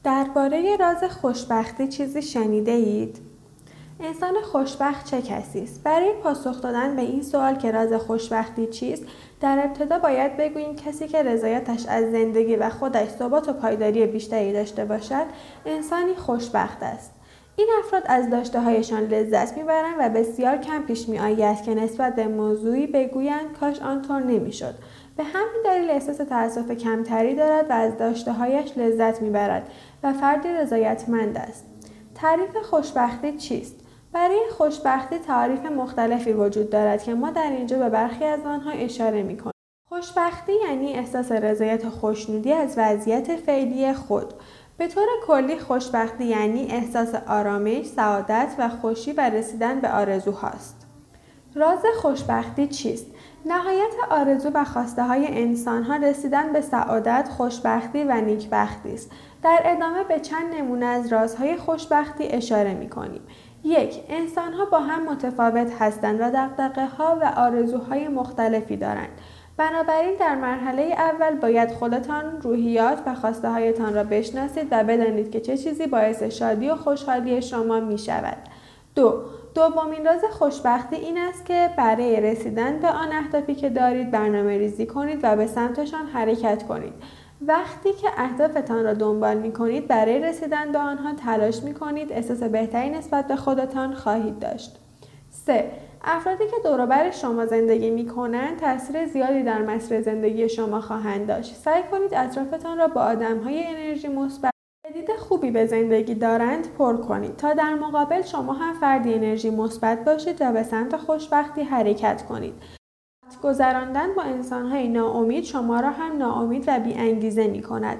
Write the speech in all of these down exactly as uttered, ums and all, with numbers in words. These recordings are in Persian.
درباره راز خوشبختی چیزی شنیده اید؟ انسان خوشبخت چه کسی است؟ برای پاسخ دادن به این سوال که راز خوشبختی چیست، در ابتدا باید بگوییم کسی که رضایتش از زندگی و خودش ثبات و پایداری بیشتری داشته باشد، انسانی خوشبخت است. این افراد از داشته‌هایشان لذت می‌برند و بسیار کم پیش می‌آید که نسبت به موضوعی بگویند کاش آنطور نمی‌شد. به همین دلیل احساس تأسف کمتری دارد و از داشته‌هایش لذت می‌برد و فردی رضایتمند است. تعریف خوشبختی چیست؟ برای خوشبختی تعریف مختلفی وجود دارد که ما در اینجا به برخی از آنها اشاره می‌کنیم. خوشبختی یعنی احساس رضایت و خوشنودی از وضعیت فعلی خود. به طور کلی خوشبختی یعنی احساس آرامش، سعادت و خوشی و رسیدن به آرزوهاست. راز خوشبختی چیست؟ نهایت آرزو و خواسته های انسان ها رسیدن به سعادت، خوشبختی و نیکبختی است. در ادامه به چند نمونه از رازهای خوشبختی اشاره می کنیم. یک، انسان ها با هم متفاوت هستند و دغدغه ها و آرزوهای مختلفی دارند. بنابراین در مرحله اول باید خودتان، روحیات و خواسته هایتان را بشناسید و بدانید که چه چیزی باعث شادی و خوشحالی شما می شود. دو، دومین راز خوشبختی این است که برای رسیدن به آن اهدافی که دارید برنامه ریزی کنید و به سمتشان حرکت کنید. وقتی که اهدافتان را دنبال می کنید برای رسیدن به آنها تلاش می کنید، احساس بهتری نسبت به خودتان خواهید داشت. سه، افرادی که دور و بر شما زندگی می کنند تاثیر زیادی در مسیر زندگی شما خواهند داشت. سعی کنید اطرافتان را با آدم‌های انرژی مثبت دید خوبی به زندگی دارند پر کنید تا در مقابل شما هم فردی انرژی مثبت باشید و به سمت خوشبختی حرکت کنید. وقت گذراندن با انسان‌های ناامید شما را هم ناامید و بی‌انگیزه می‌کند.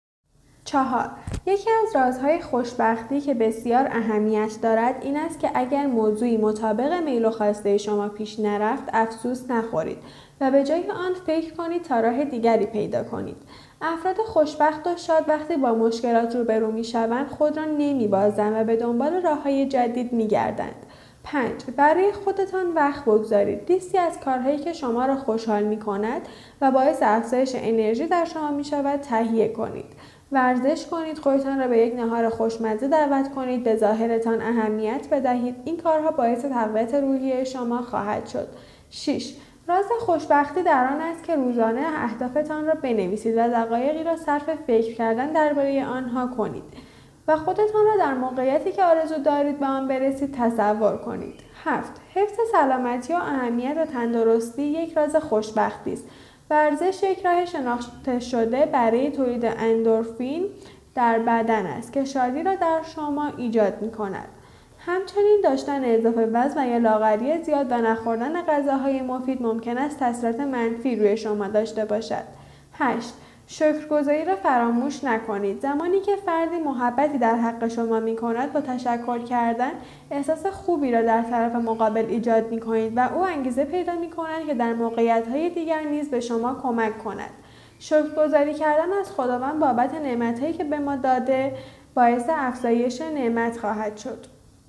چهار، یکی از رازهای خوشبختی که بسیار اهمیت دارد این است که اگر موضوعی مطابق میل و خواسته شما پیش نرفت افسوس نخورید و به جای آن فکر کنید تا راه دیگری پیدا کنید. افراد خوشبخت و شاد وقتی با مشکلات روبرو می‌شوند خود را نمی‌بازند و به دنبال راه‌های جدید می‌گردند. پنج، برای خودتان وقت بگذارید. لیستی از کارهایی که شما را خوشحال می‌کند و باعث افزایش انرژی در شما می‌شود تهیه کنید. ورزش کنید، خودتان را به یک نهار خوشمزه دعوت کنید، به ظاهرتان اهمیت بدهید. این کارها باعث تقویت روحیه شما خواهد شد. شش، راز خوشبختی در آن است که روزانه اهدافتان را بنویسید و دقایقی را صرف فکر کردن درباره آنها کنید و خودتان را در موقعیتی که آرزو دارید به آن برسید تصور کنید. هفت، حفظ سلامتی و اهمیت و تندرستی یک راز خوشبختی است. ورزش یک راه شناخته شده برای تولید اندورفین در بدن است که شادی را در شما ایجاد می‌کند. همچنین داشتن اضافه وزن و یا لاغری زیاد و نخوردن غذاهای مفید ممکن است تاثیرات منفی روی شما داشته باشد. هشت، شکرگزاری را فراموش نکنید. زمانی که فردی محبتی در حق شما می‌کند با تشکر کردن احساس خوبی را در طرف مقابل ایجاد می‌کنید و او انگیزه پیدا می‌کند که در موقعیت‌های دیگر نیز به شما کمک کند. شکرگزاری کردن از خداوند بابت نعمت‌هایی که به ما داده باعث افزایش نعمت خواهد شد.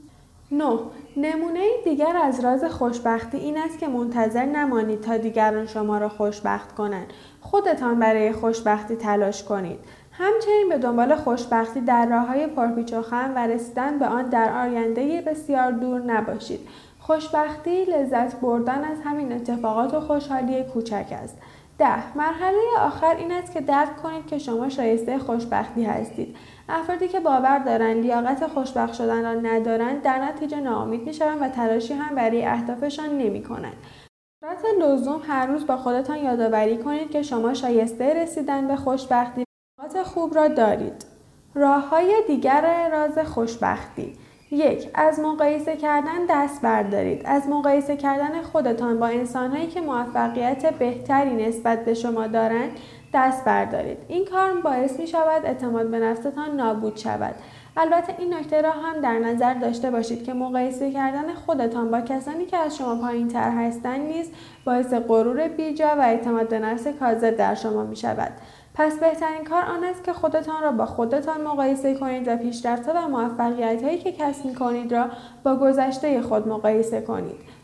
نه، نمونه دیگر از راز خوشبختی این است که منتظر نمانید تا دیگران شما را خوشبخت کنند. خودتان برای خوشبختی تلاش کنید. همچنین به دنبال خوشبختی در راه‌های پرپیچ و خم و رسیدن به آن در آینده بسیار دور نباشید. خوشبختی لذت بردن از همین اتفاقات و خوشحالی کوچک است. ده، مرحله آخر این است که درک کنید که شما شایسته خوشبختی هستید. افرادی که باور دارند لیاقت خوشبخت شدن را ندارند در نتیجه ناامید میشوند و تلاشی هم برای اهدافشان نمی‌کنند. به صورت لزوم هر روز با خودتان یادآوری کنید که شما شایسته رسیدن به خوشبختی و صفات خوب را دارید. راه‌های دیگر راز خوشبختی: یک، از مقایسه کردن دست بردارید. از مقایسه کردن خودتان با انسان‌هایی که موفقیت بهتری نسبت به شما دارند دست بردارید. این کار باعث می شود اعتماد به نفستان نابود شود. البته این نکته را هم در نظر داشته باشید که مقایسه کردن خودتان با کسانی که از شما پایین‌تر هستند نیز باعث غرور بیجا و اعتماد به نفس کاذب در شما می شود. پس بهترین کار آن است که خودتان را با خودتان مقایسه کنید و پیشرفت‌ها و موفقیت‌هایی که کسب می‌کنید را با گذشته خود مقایسه کنید.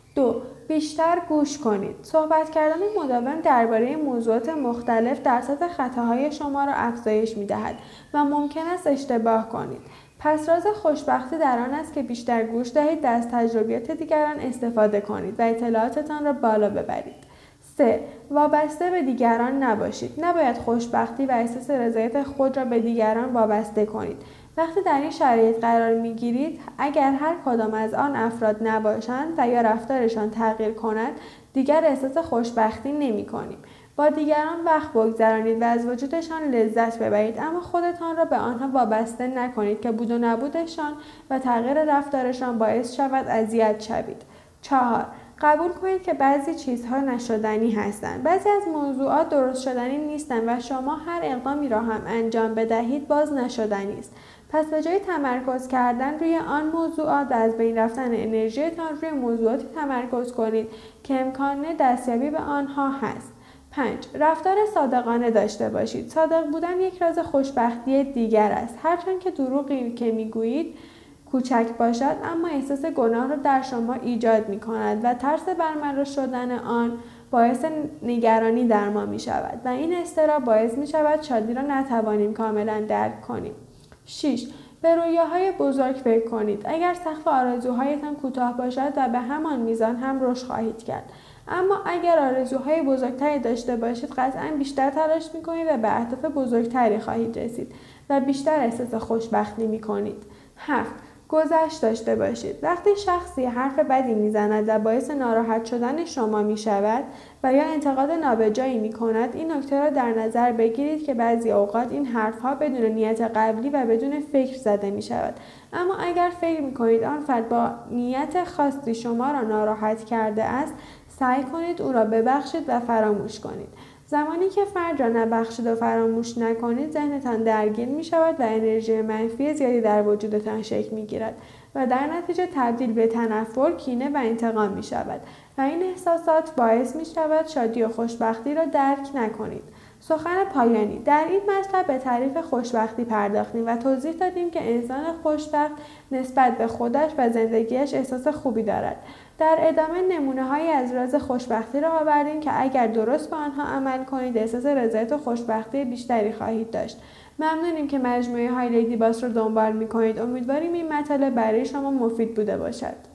دو. بیشتر گوش کنید. صحبت کردن مداوم درباره موضوعات مختلف در سطح خطاهای شما را افزایش می‌دهد و ممکن است اشتباه کنید. پس راز خوشبختی در آن است که بیشتر گوش دهید و از تجربیات دیگران استفاده کنید و اطلاعاتتان را بالا ببرید. سه. وابسته به دیگران نباشید. نباید خوشبختی و احساس رضایت خود را به دیگران وابسته کنید. وقتی در این شرایط قرار می‌گیرید، اگر هر کدام از آن افراد نباشند و یا رفتارشان تغییر کند، دیگر احساس خوشبختی نمی‌کنیم. با دیگران وقت بگذرانید و از وجودشان لذت ببرید، اما خودتان را به آنها وابسته نکنید که بود و نبودشان و تغییر رفتارشان باعث شود اذیت شوید. چهار. قبول کنید که بعضی چیزها نشدنی هستند. بعضی از موضوعات درست شدنی نیستند و شما هر اقدامی را هم انجام بدهید باز نشدنی است. پس به جای تمرکز کردن روی آن موضوعات و از بین رفتن انرژیتان روی موضوعاتی تمرکز کنید که امکان دستیابی به آنها هست. پنج. رفتار صادقانه داشته باشید. صادق بودن یک راز خوشبختی دیگر است. هرچند که دروغی که میگویید کوچک باشد، اما احساس گناه را در شما ایجاد می کند و ترس برملا شدن آن باعث نگرانی در ما می شود و این اضطراب باعث می شود شادی را نتوانیم کاملا درک کنیم. شش. به رویاهای بزرگ فکر کنید. اگر سقف آرزوهایتان کوتاه باشد و به همان میزان هم رشد خواهید کرد. اما اگر آرزوهای بزرگتری داشته باشید، قطعا بیشتر تلاش می کنید و به اهداف بزرگتری خواهید رسید و بیشتر احساس خوشبختی می کنید. هفت. گذشت داشته باشید. وقتی شخصی حرف بدی میزند و باعث ناراحت شدن شما می شود و یا انتقاد نابجایی می کند، این نکته را در نظر بگیرید که بعضی اوقات این حرفها بدون نیت قبلی و بدون فکر زده می شود. اما اگر فکر می کنید آن فرد با نیت خاصی شما را ناراحت کرده است، سعی کنید او را ببخشید و فراموش کنید. زمانی که فرد را نبخشید و فراموش نکنید، ذهنتان درگیر می شود و انرژی منفی زیادی در وجودتان شکل می گیرد و در نتیجه تبدیل به تنفر، کینه و انتقام می شود و این احساسات باعث می شود شادی و خوشبختی را درک نکنید. سخن پایانی. در این مطلب به تعریف خوشبختی پرداختیم و توضیح دادیم که انسان خوشبخت نسبت به خودش و زندگیش احساس خوبی دارد. در ادامه نمونه‌هایی از راز خوشبختی را آوردیم که اگر درست به آنها عمل کنید احساس رضایت و خوشبختی بیشتری خواهید داشت. ممنونیم که مجموعه های لیدی باس را دنبال می‌کنید. امیدواریم این مطالب برای شما مفید بوده باشد.